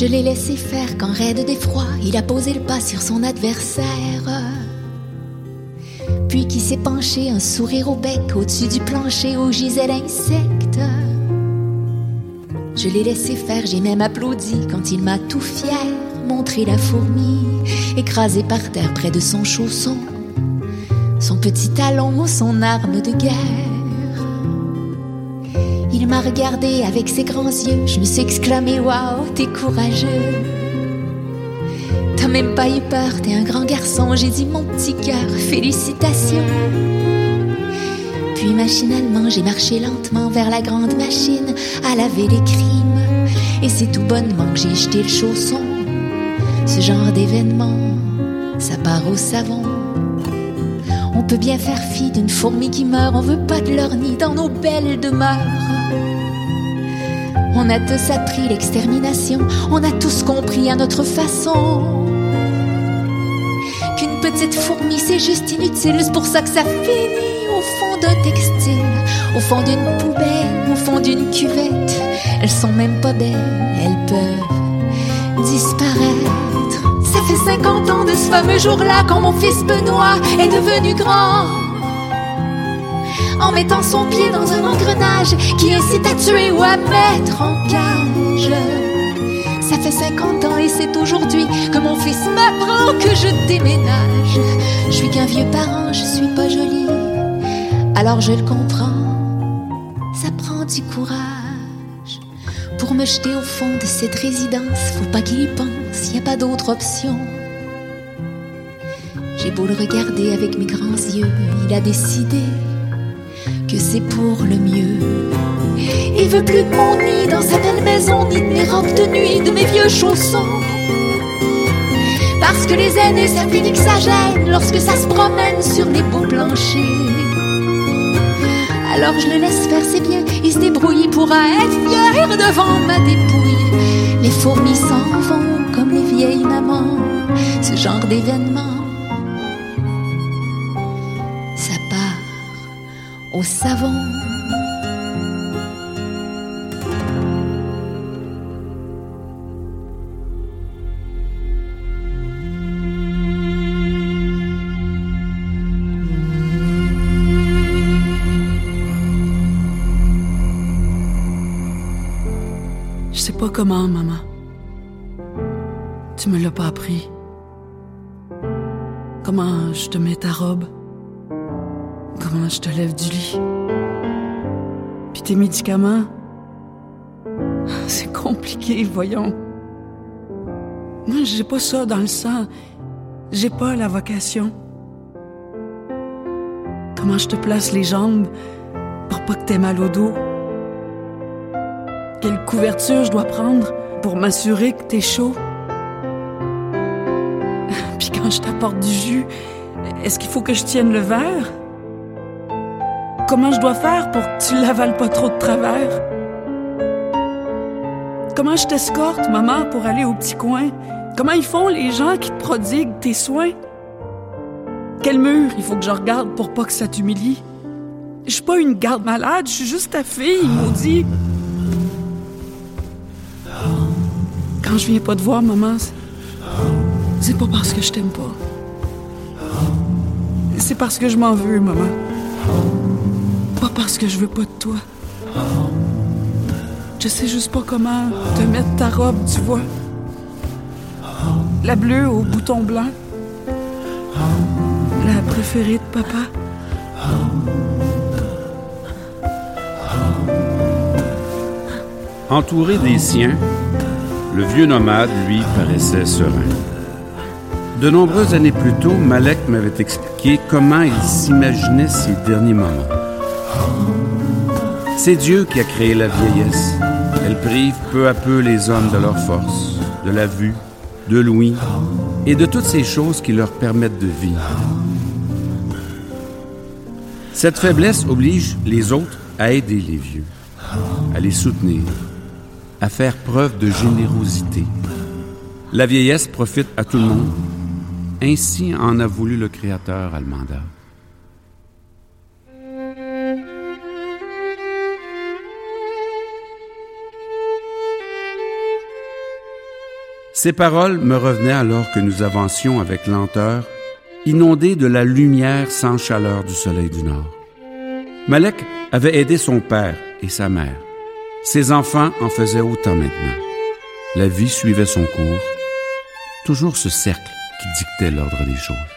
Je l'ai laissé faire quand raide d'effroi, il a posé le pas sur son adversaire. Puis qui s'est penché, un sourire au bec, au-dessus du plancher où gisait l'insecte. Je l'ai laissé faire, j'ai même applaudi quand il m'a tout fier montré la fourmi, écrasée par terre près de son chausson, son petit talon, son arme de guerre. Il m'a regardé avec ses grands yeux, je me suis exclamé « Waouh, t'es courageux !» T'as même pas eu peur, t'es un grand garçon, j'ai dit mon petit cœur, félicitations. Puis machinalement, j'ai marché lentement vers la grande machine à laver les crimes. Et c'est tout bonnement que j'ai jeté le chausson. Ce genre d'événement, ça part au savon. On peut bien faire fi d'une fourmi qui meurt, on veut pas de leur nid dans nos belles demeures. On a tous appris l'extermination, on a tous compris à notre façon qu'une petite fourmi c'est juste inutile, c'est pour ça que ça finit au fond d'un textile, au fond d'une poubelle, au fond d'une cuvette. Elles sont même pas belles, elles peuvent disparaître. Ça fait 50 ans de ce fameux jour-là quand mon fils Benoît est devenu grand, en mettant son pied dans un engrenage qui incite à tuer ou à mettre en cage. Ça fait 50 ans et c'est aujourd'hui que mon fils m'apprend que je déménage. Je suis qu'un vieux parent, je suis pas jolie, alors je le comprends. Ça prend du courage pour me jeter au fond de cette résidence. Faut pas qu'il y pense, y a pas d'autre option. J'ai beau le regarder avec mes grands yeux, il a décidé que c'est pour le mieux. Il veut plus de mon nid dans sa belle maison, ni de mes robes de nuit, de mes vieux chaussons. Parce que les aînés, ça finit que ça gêne lorsque ça se promène sur les beaux planchers. Alors je le laisse faire, c'est bien, il se débrouille, il pourra être fier devant ma dépouille. Les fourmis s'en vont comme les vieilles mamans. Ce genre d'événement, ça part au savon. Je sais pas comment, maman. Tu me l'as pas appris. Comment je te mets ta robe. Comment je te lève du lit. Puis tes médicaments. C'est compliqué, voyons. Moi, j'ai pas ça dans le sang. J'ai pas la vocation. Comment je te place les jambes pour pas que t'aies mal au dos. Quelle couverture je dois prendre pour m'assurer que t'es chaud. Puis quand je t'apporte du jus, est-ce qu'il faut que je tienne le verre? Comment je dois faire pour que tu l'avales pas trop de travers? Comment je t'escorte, maman, pour aller au petit coin? Comment ils font les gens qui te prodiguent tes soins? Quel mur il faut que je regarde pour pas que ça t'humilie? Je suis pas une garde malade, je suis juste ta fille, maudit. Quand je viens pas te voir, maman, c'est pas parce que je t'aime pas. C'est parce que je m'en veux, maman. Pas parce que je veux pas de toi. Je sais juste pas comment te mettre ta robe, tu vois. La bleue au bouton blanc. La préférée de papa. Entouré des siens, le vieux nomade, lui, paraissait serein. De nombreuses années plus tôt, Malek m'avait expliqué comment il s'imaginait ses derniers moments. C'est Dieu qui a créé la vieillesse. Elle prive peu à peu les hommes de leur force, de la vue, de l'ouïe et de toutes ces choses qui leur permettent de vivre. Cette faiblesse oblige les autres à aider les vieux, à les soutenir, à faire preuve de générosité. La vieillesse profite à tout le monde. Ainsi en a voulu le Créateur, Almanda. Ces paroles me revenaient alors que nous avancions avec lenteur, inondés de la lumière sans chaleur du soleil du Nord. Malek avait aidé son père et sa mère. Ses enfants en faisaient autant maintenant. La vie suivait son cours, toujours ce cercle qui dictait l'ordre des choses.